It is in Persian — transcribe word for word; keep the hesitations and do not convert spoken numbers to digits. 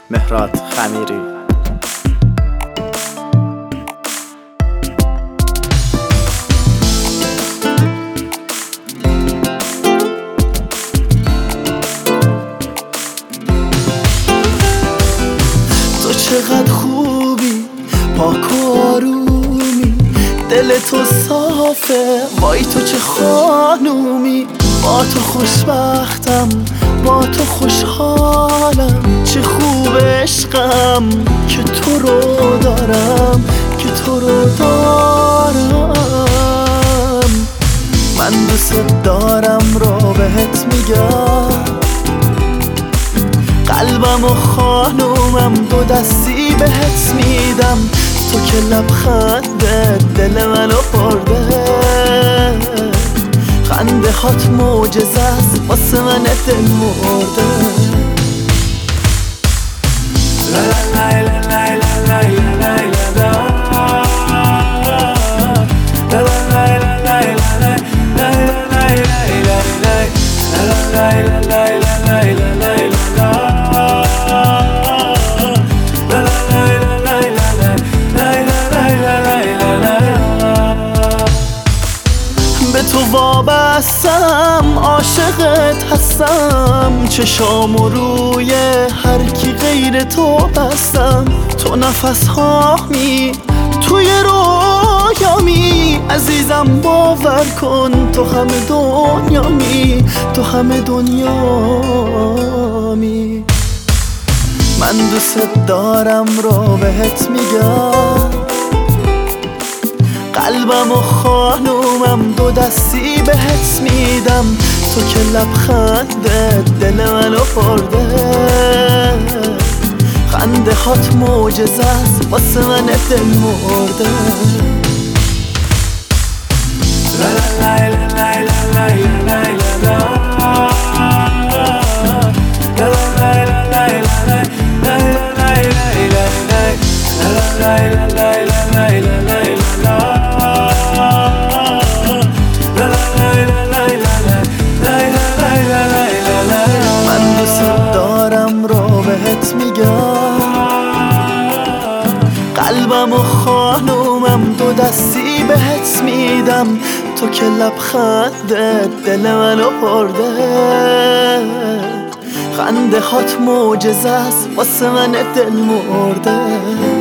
مهراد خمیری. تو چقدر خوبی، پاک و آرومی، دل تو صافه، وای تو چه خانومی. با تو خوشبختم، با تو خوشحالم، چه خوب عشقم که تو رو دارم، که تو رو دارم. من دوست دارم رو بهت میگم، قلبم و خانومم دو دستی بهت میدم. تو که لبخنده دل منو برده، خنده هات معجزه است واسه من دل مرده. لا لا لا لا لا لا لا به تو وابستم، عاشقت هستم، چشام روی هر کی غیر تو بستم. تو نفس هامی توی رویامی، عزیزم باور کن تو همه دنیامی، تو همه دنیامی. من دوست دارم رو بهت میگم، قلبم و خانومم دو دستی بهت میدم. تو که لبخنده دل منو برده، خنده هات معجزه است واسه من دل مرده. لا لا لا لا لا لا لا قلبم و خانومم دو دستی بهت میدم. تو که لبخنده دل منو برده، خنده هات معجزه است واسه من دل مرده.